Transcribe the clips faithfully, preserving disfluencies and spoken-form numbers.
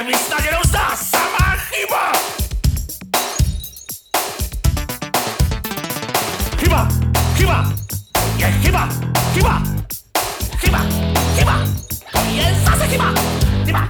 se mi snad jenom zdá samá chyba. Chyba, chyba, je chyba, chyba, chyba, chyba, je zase chyba, chyba.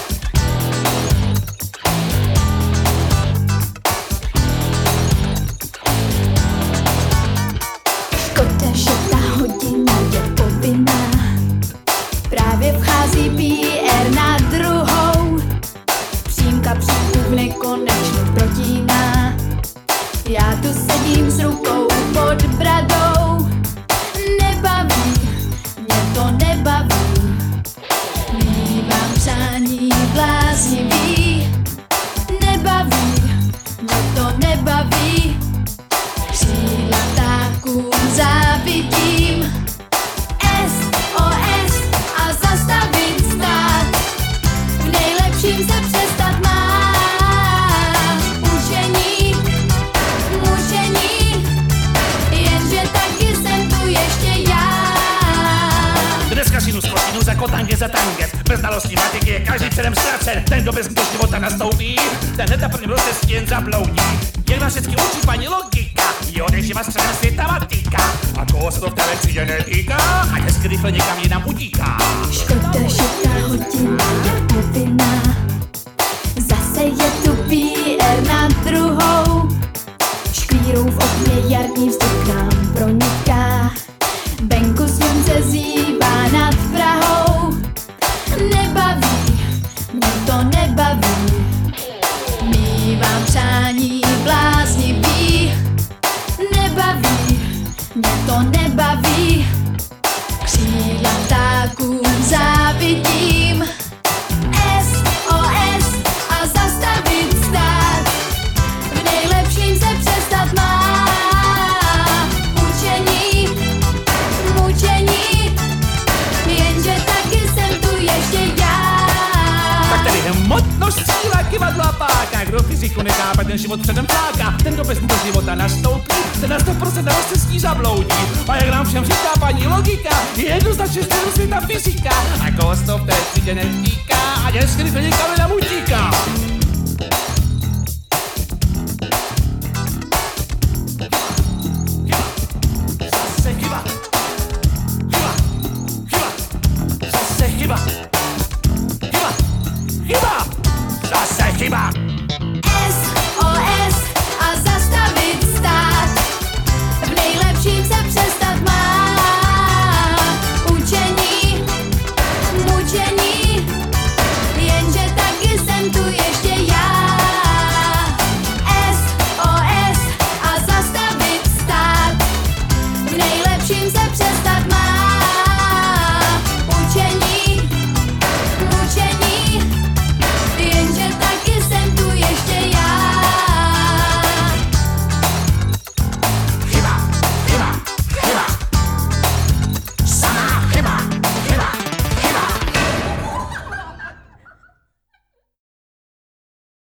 Škoda, že ta hodina je povinná. Právě vchází P R na druhou. Přímka přímku v nekonečnu protíná. Já tu sedím s rukou pod bradou. Nebaví, mě to nebaví. Mívám přání bláznivý. Nebaví, mě to nebaví. Křídla ptákům závidím. S O S a zastavit stát. V nejlepším se přestat má. Učení, mučení, jenže taky jsem tu ještě já. Dneska sinus kosinus jako tange za tanget. Bez znalostí matiky je každý předem ztracen. Ten, kdo bez do života nastoupí, ten hned na prvním roce jen zabloudí. Jak na všecky učí paní logika, jo, než má středem světa matika. A koho se to v té třídě netýká, a hezky rychle někam jinam utíká. Škoda, že ta hodina je povinná. Zase je tu P R na druhou. Škvírou v okně jarní vzduch nám proniká. Venku slunce zývá nad Prahou. Nebaví, mě to nebaví. Mívám přání bláznivý. Nebaví, mě to nebaví. Křídla ptákům závidím. S O S a zastavit stát. V nejlepším se přestat má. Učení, mučení, jenže taky jsem tu ještě já. Tak tady hmotnost, síla, kyvadlo a páka. Kdo fyziku nechápe, ten život předem fláká. Ten, kdo bez do života nastoupí, ten na sto procent na se s ní zabloudí. A jak nám všem říká paní logika, je jednoznačně středu světa fyzika. A koho to v té třídě netýká, a hezky rychle někam jinam utíká.